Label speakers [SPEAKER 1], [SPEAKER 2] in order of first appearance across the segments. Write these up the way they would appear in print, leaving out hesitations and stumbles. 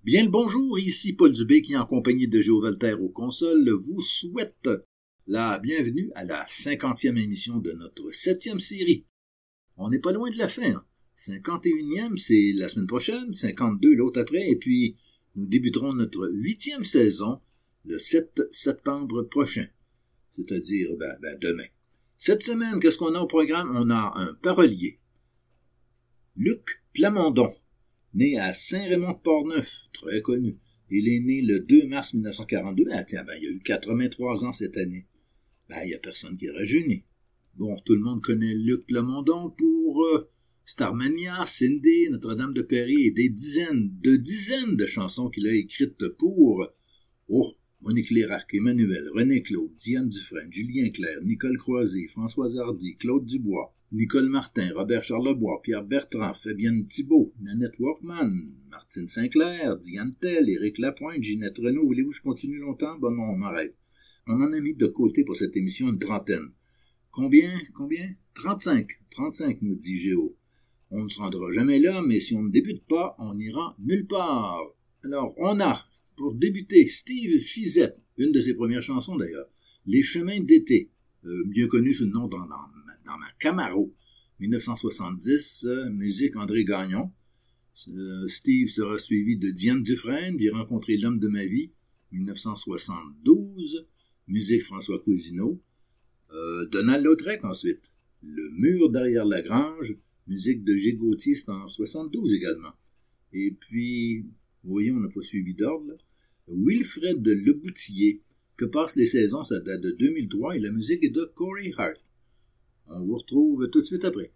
[SPEAKER 1] Bien le bonjour, ici Paul Dubé qui, en compagnie de Géo Voltaire aux consoles, vous souhaite la bienvenue à la 50e émission de notre 7e série. On n'est pas loin de la fin, hein? 51e, c'est la semaine prochaine, 52 l'autre après, et puis nous débuterons notre 8e saison le 7 septembre prochain, c'est-à-dire demain. Cette semaine, qu'est-ce qu'on a au programme? On a un parolier, Luc Plamondon, né à Saint-Raymond-de-Portneuf, très connu. Il est né le 2 mars 1942. Il a eu 83 ans cette année. Il n'y a personne qui est rajeuni. Bon, tout le monde connaît Luc Plamondon pour Starmania, Cindy, Notre-Dame de Paris et des dizaines de chansons qu'il a écrites pour Monique Lérac, Emmanuel, René Claude, Diane Dufresne, Julien Clerc, Nicole Croisé, Françoise Hardy, Claude Dubois, Nicole Martin, Robert Charlebois, Pierre Bertrand, Fabienne Thibault, Nanette Workman, Martine Sinclair, Diane Tell, Éric Lapointe, Ginette Renaud. Voulez-vous que je continue longtemps? Bon non, on m'arrête. On en a mis de côté pour cette émission une trentaine. Combien? 35, nous dit Géo. On ne se rendra jamais là, mais si on ne débute pas, on n'ira nulle part. Alors, on a, pour débuter, Steve Fizette, une de ses premières chansons d'ailleurs, Les chemins d'été, mieux connu sous le nom dans ma Camaro, 1970, musique André Gagnon. Steve sera suivi de Diane Dufresne, J'ai rencontré l'homme de ma vie, 1972, musique François Cousineau. Donald Lautrec ensuite, Le mur derrière la grange, musique de Gilles Gauthier, c'est en 72 également. Et puis, voyons, on n'a pas suivi d'ordre, là. Wilfred Leboutillier, Que passent les saisons, ça date de 2003 et la musique est de Corey Hart. On vous retrouve tout de suite après.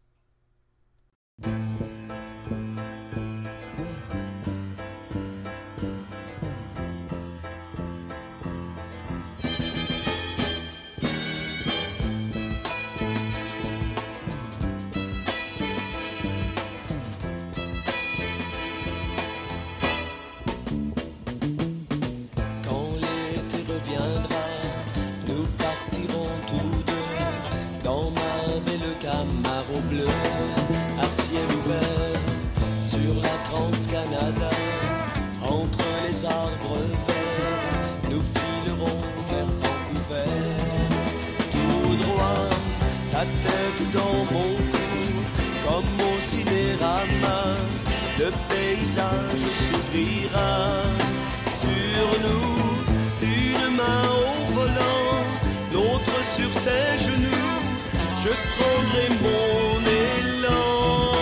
[SPEAKER 2] À ciel ouvert sur la Trans-Canada, entre les arbres verts, nous filerons vers Vancouver. Tout droit, ta tête dans mon cou, comme au cinérama, le paysage s'ouvrira sur nous. Une main au volant, l'autre sur tes genoux, je prendrai mon élan.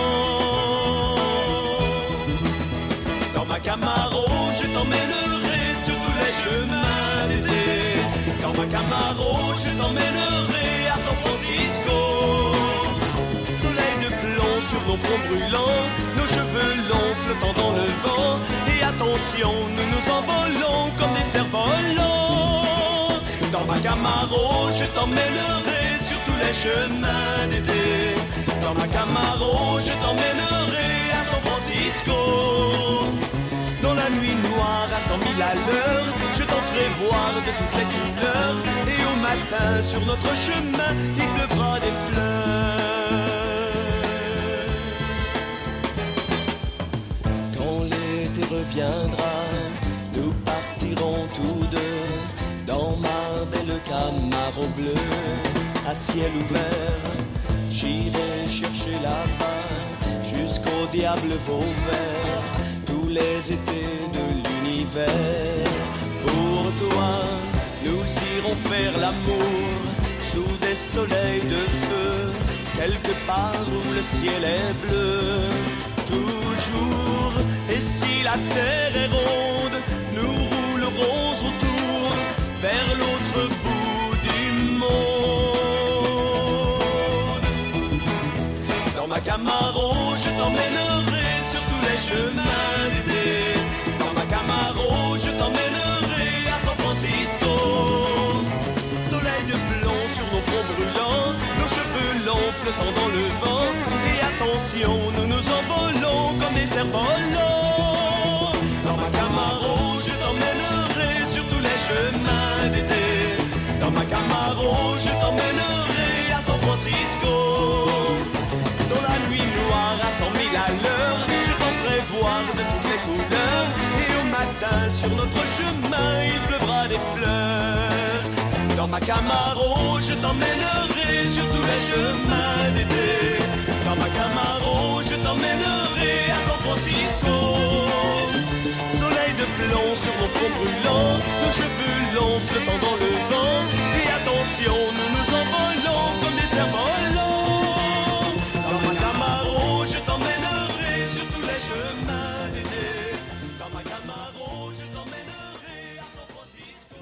[SPEAKER 2] Dans ma Camaro, je t'emmènerai sur tous les chemins d'été. Dans ma Camaro, je t'emmènerai à San Francisco. Soleil de plomb sur nos fronts brûlants, nos cheveux longs flottant dans le vent. Et attention, nous nous envolons comme des cerfs-volants. Dans ma Camaro, je t'emmènerai sur tous les chemins d'été. Dans ma Camaro, je t'emmènerai à San Francisco. Dans la nuit noire à 100 000 à l'heure, je t'en ferai voir de toutes les couleurs. Et au matin, sur notre chemin, il pleuvra des fleurs. Quand l'été reviendra, nous partirons tous deux dans ma belle Camaro bleue. À ciel ouvert, j'irai chercher là-bas jusqu'au diable Vauvert, tous les étés de l'univers. Pour toi, nous irons faire l'amour sous des soleils de feu, quelque part où le ciel est bleu. Toujours, et si la terre est ronde, nous roulerons autour vers l'autre bout du monde. Dans ma Camaro, je t'emmènerai sur tous les chemins d'été. Dans ma Camaro, je t'emmènerai à San Francisco. Soleil de plomb sur nos fronts brûlants, nos cheveux longs flottant dans le vent. Et attention, nous nous envolons comme des cerfs-volants. Dans ma Camaro, je t'emmènerai sur tous les chemins d'été. Dans ma Camaro, je t'emmènerai à San Francisco. Dans la nuit noire à 100 000 à l'heure, je t'en ferai voir de toutes les couleurs. ma Camaro, je t'emmènerai sur tous les chemins d'été. Dans ma Camaro, je t'emmènerai à San Francisco. Soleil de plomb sur mon front brûlant, nos cheveux longs flottant dans le vent. Et attention, nous nous envolons comme des cerfs-volants. Dans ma Camaro, je t'emmènerai sur tous les chemins d'été. Dans ma Camaro, je t'emmènerai à San Francisco.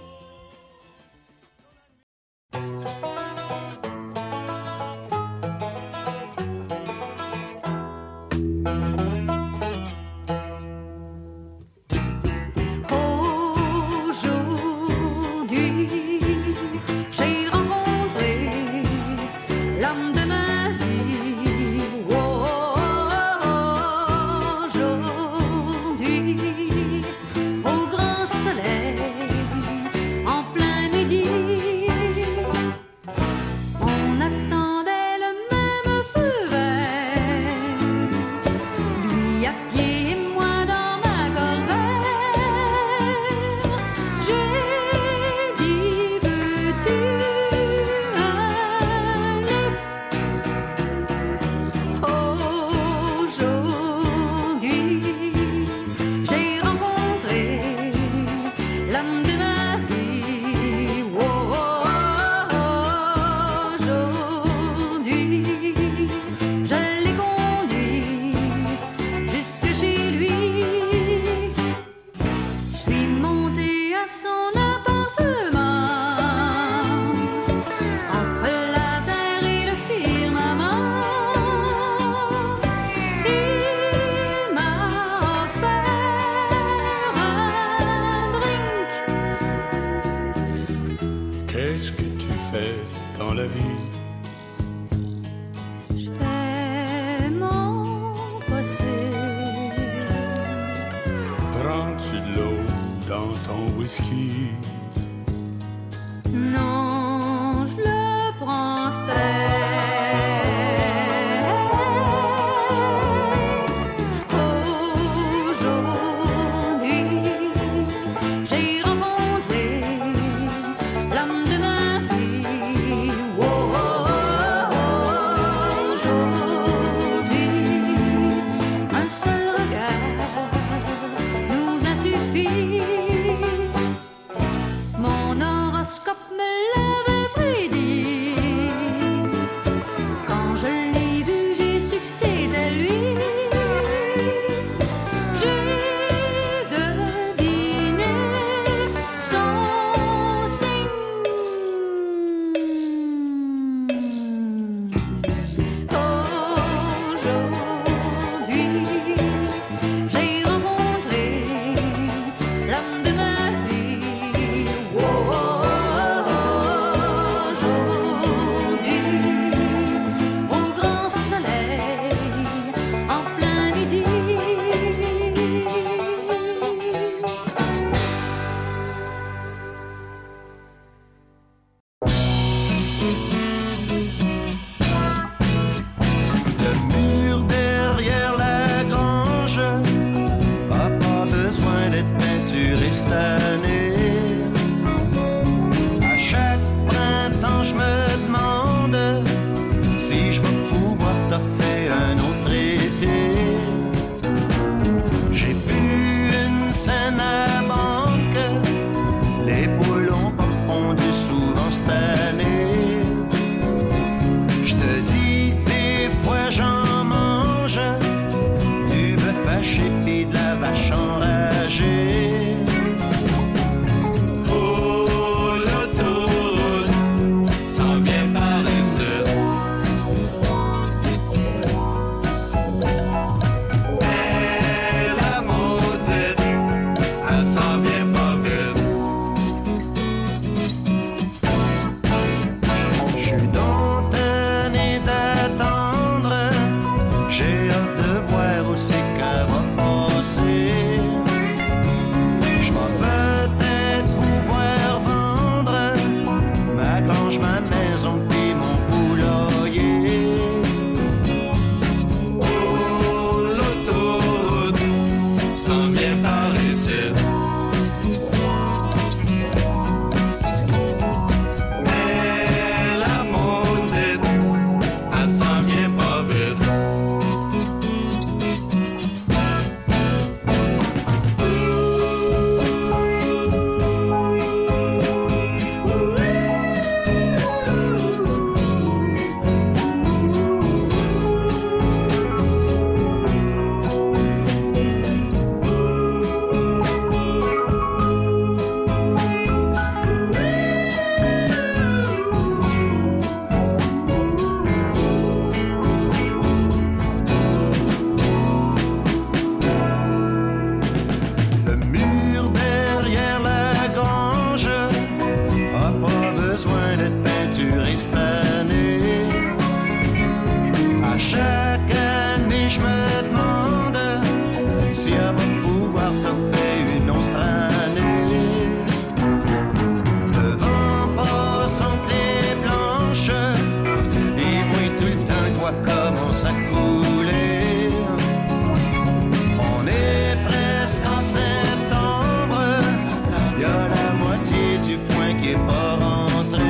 [SPEAKER 3] si elle va pouvoir te faire une autre année. Le vent passe entre les planches et moi tout le temps toi commence à couler. On est presque en septembre, y a la moitié du foin qui est pas rentré.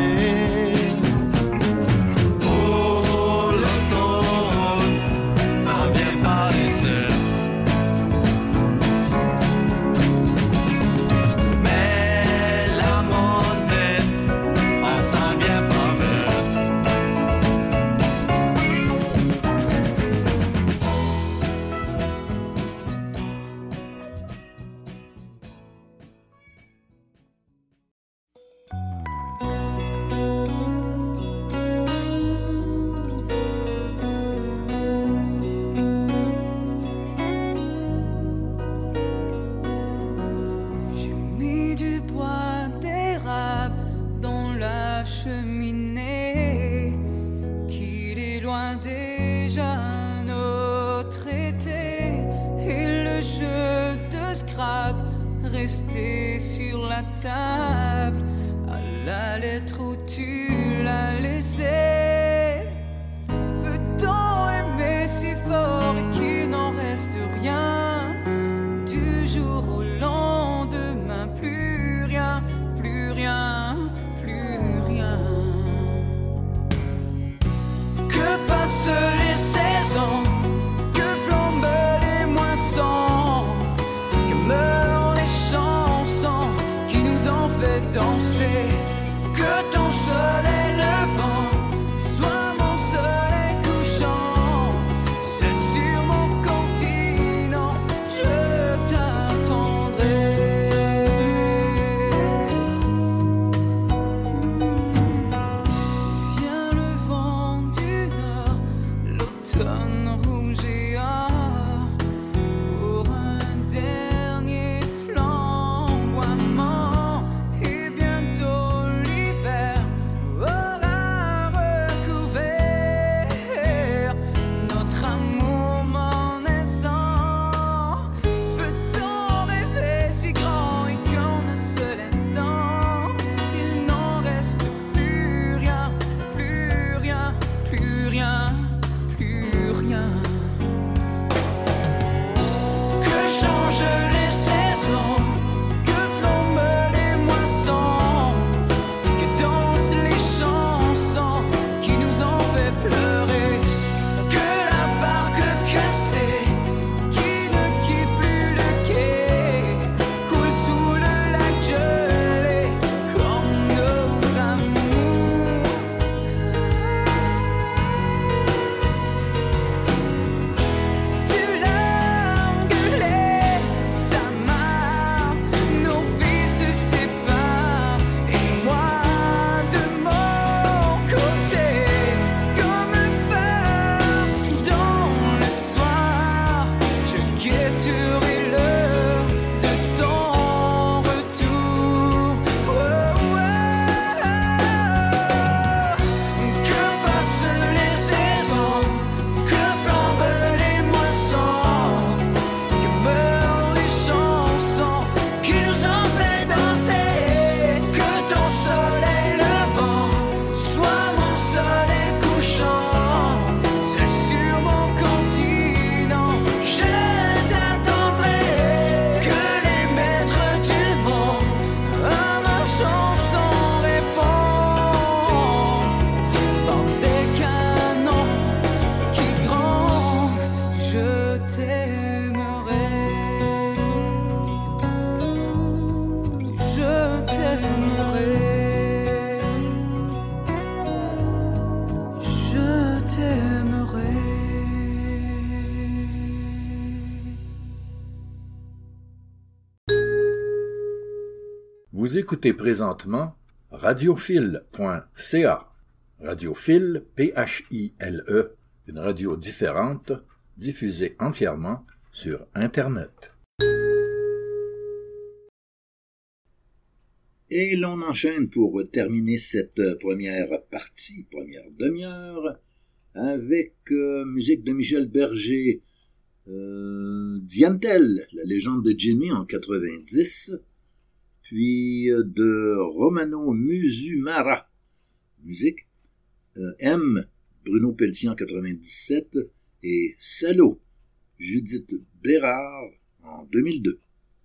[SPEAKER 3] Oh, l'autoroute s'en vient par ici. Mais la montée, on s'en vient pas vite.
[SPEAKER 4] J'ai mis du bois d'érable dans la cheminée, qu'il est loin déjà un autre été, et le jeu de Scrabble resté sur la table, à la lettre où tu l'as laissé. Peut-on aimer si fort et qu'il n'en reste rien? Du jour au lendemain, plus rien, plus rien, plus rien. Que passent les saisons, que flambent les moissons, que meurent les chansons qui nous ont fait danser. Que ton soleil levant soit mon soleil couchant, seul sur mon continent, je t'attendrai. Vient le vent du nord, l'automne rouge et or, pour un dernier flamboiement, et bientôt l'hiver aura recouvert notre amour m'en naissant. Peut-on rêver si grand et qu'en un seul instant il n'en reste plus rien, plus rien, plus rien, plus rien? Que changent les saisons, que flambent les moissons, que dansent les chansons qui nous ont fait pleurer. Que la barque cassée qui ne quitte plus le quai coule sous le lac gelé comme nos amours. Tu l'as engueulé, sa main, nos vies se séparent, et moi de mon côté, comme un phare dans le soir, je guetterai l'heure de ton retour. Oh, oh. Que passent les saisons, que flambent les moissons, que meurent les chansons qui nous ont fait danser. Que ton soleil levant soit mon soleil couchant, seul sur mon continent, je t'attendrai. Que les maîtres du monde à ma chanson répondent par des canons qui grondent. Je t'aimerai, je t'aimerai, je t'aimerai.
[SPEAKER 1] Vous écoutez présentement radiophile.ca. Radiophile, P-H-I-L-E, une radio différente, diffusée entièrement sur Internet. Et l'on enchaîne pour terminer cette première partie, première demi-heure, avec musique de Michel Berger, Diantel, la légende de Jimmy en 90, puis de Romano Musumara, musique, M, Bruno Pelletier en 97, et Salaud, Judith Bérard en 2002.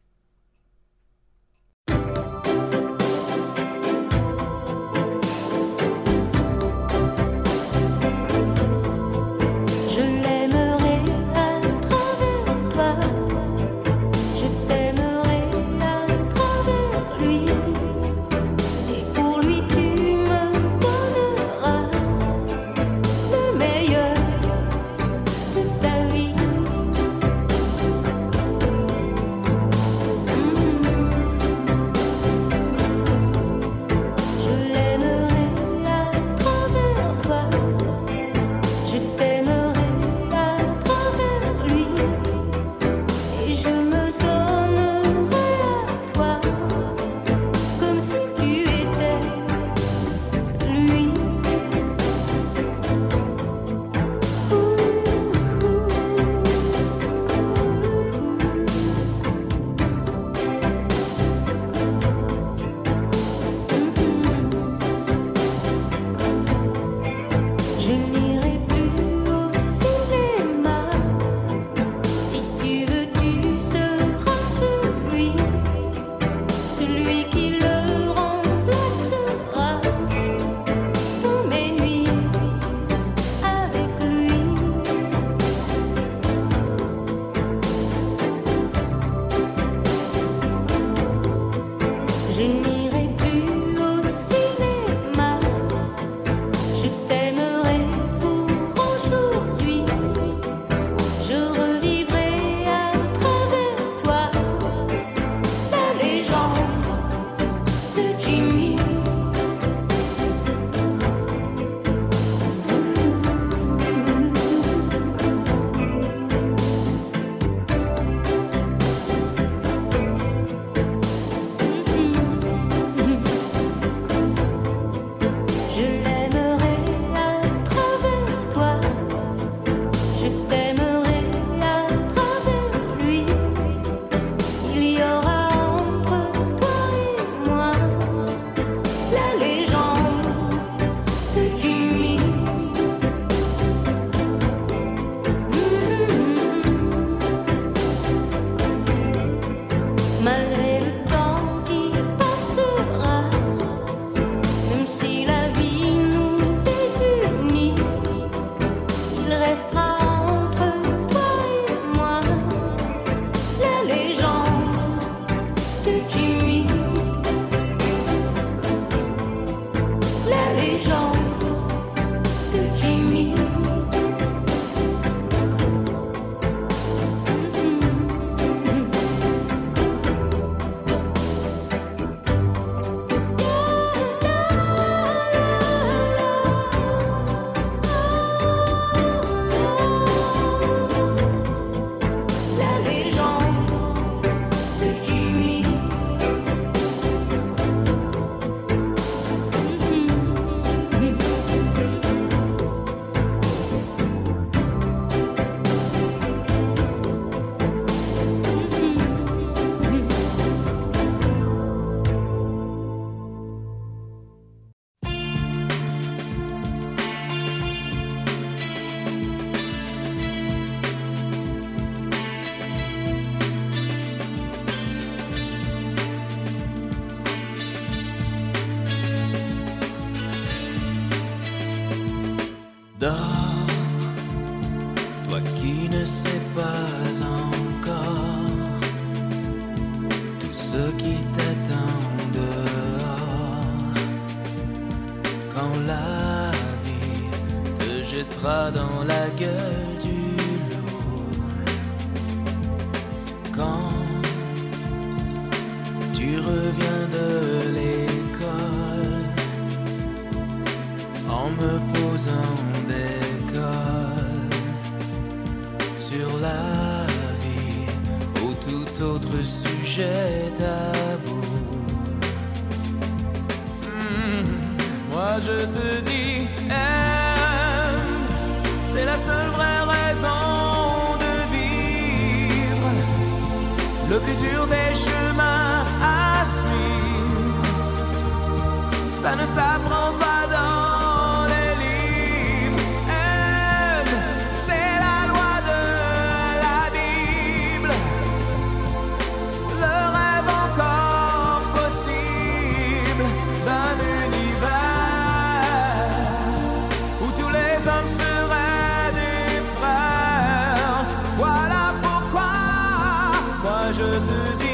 [SPEAKER 5] Dors, toi qui ne sais pas encore tout ce qui t'attend dehors. Quand la vie te jettera dans la gueule du loup, quand tu reviens de l'école en me posant des cols sur la vie ou tout autre sujet tabou. Moi je te dis, aime, c'est la seule vraie raison de vivre. le plus dur des chemins à suivre. Ça ne s'apprend pas dans les livres. Aime, c'est la loi de la Bible. Le rêve encore possible d'un univers où tous les hommes seraient des frères. Voilà pourquoi moi je te dis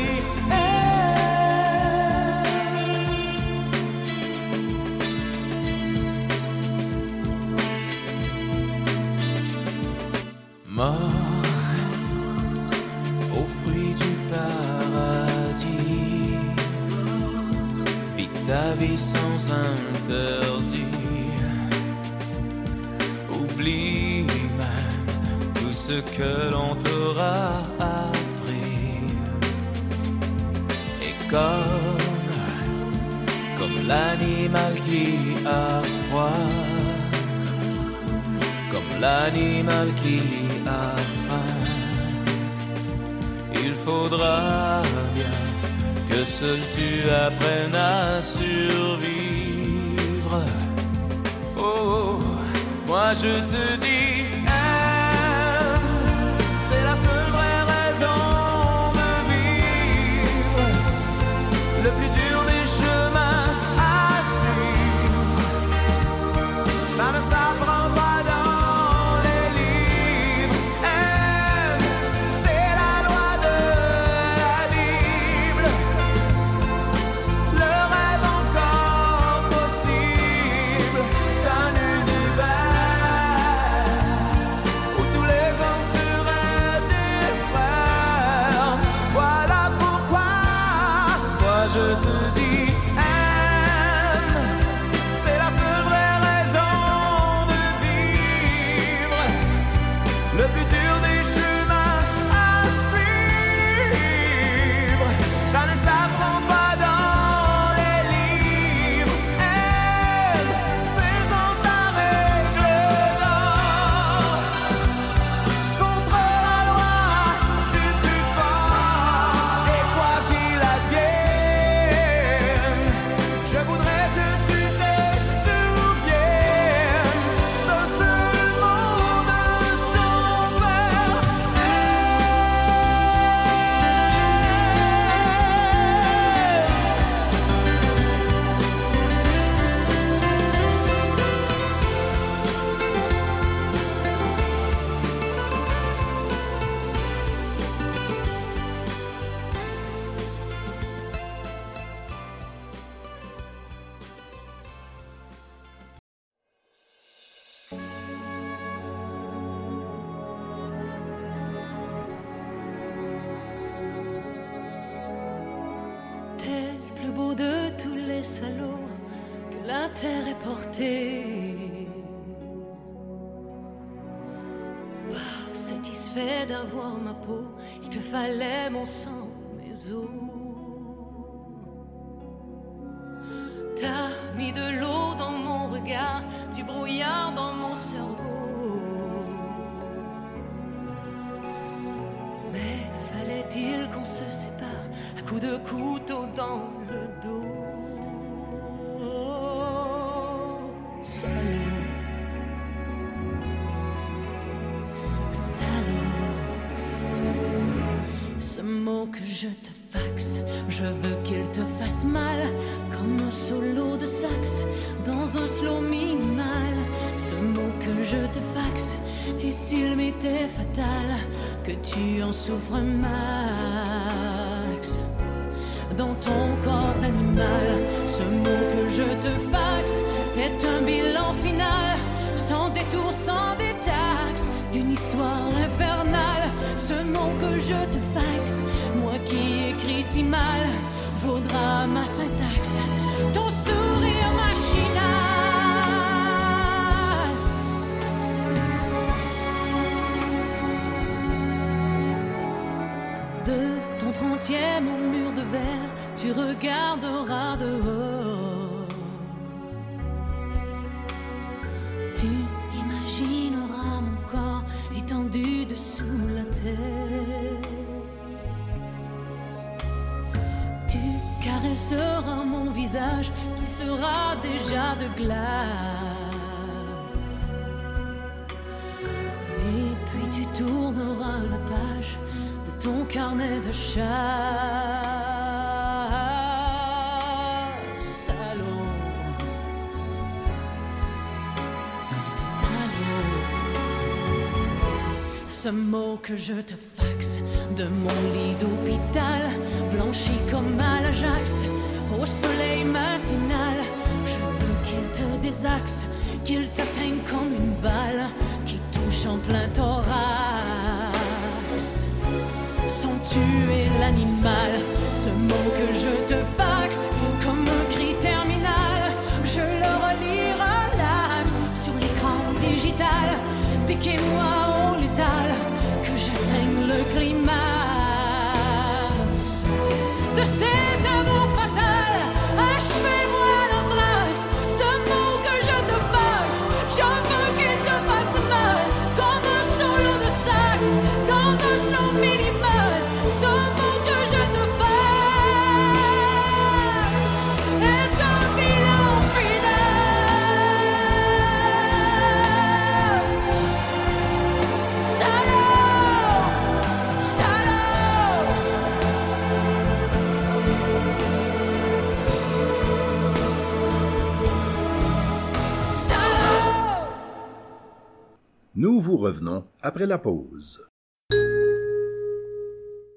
[SPEAKER 5] mort aux fruits du paradis. Vis ta vie sans interdit. Oublie même tout ce que l'on t'aura appris. Et comme l'animal qui a froid, comme l'animal qui a faim, il faudra bien que seul tu apprennes à survivre. Oh, moi je te dis, c'est la seule vraie raison de vivre. Le plus dur des chemins à suivre, ça ne s'apprend pas dans les livres. C'est la loi de la Bible. Le rêve encore possible d'un univers où tous les hommes seraient des frères. Voilà pourquoi moi je te dis, c'est la seule vraie raison de vivre. Le plus dur des chemins à suivre, ça ne s'apprend pas dans les livres. Faisons ta règle d'or contre la loi du plus fort. Et quoi qu'il advienne, je voudrais que tu te souviennes d'un seul mot de ton père.
[SPEAKER 6] T'es le plus beau de tous les salauds que la terre ait porté. Pas satisfait d'avoir ma peau, il te fallait mon sang, mes os. T'as mis de l'eau dans mon regard, du brouillard dans mon cerveau. Mais fallait-il qu'on se sépare à coups de couteau dans le dos? Salaud, salaud. Ce mot que je te faxe, je veux qu'il te fasse mal, comme un solo de sax dans un slow minimal. Ce mot que je te faxe, et s'il m'était fatal, que tu en souffres max dans ton corps d'animal. Ce mot que je te faxe est un bilan final, sans détour, sans détaxe, d'une histoire infernale. Ce mot que je te faxe, moi qui écris si mal, vaudra ma syntaxe, ton sourire machinal. De ton 30e au mur de verre, tu regarderas dehors. Tu imagineras mon corps étendu dessous la terre. sera mon visage qui sera déjà de glace. Et puis tu tourneras la page de ton carnet de chasse. Salaud, salaud. Ce mot que je te faxe de mon lit d'hôpital, blanchi comme à l'Ajax, au soleil matinal. Je veux qu'il te désaxe, qu'il t'atteigne comme une balle qui touche en plein thorax. Sans tuer l'animal, ce mot que je te faxe, comme un cri terminal, je le relis relax sur l'écran digital. Piquez-moi au létal, que j'atteigne le climax de cet amour fatal. Achevez-moi l'anthrax, ce mot que je te faxe. Je veux qu'il te fasse mal, comme un solo de sax dans un slow minimal. Ce mot que je te faxe est un bilan final. Salaud, salaud.
[SPEAKER 1] Nous vous revenons après la pause.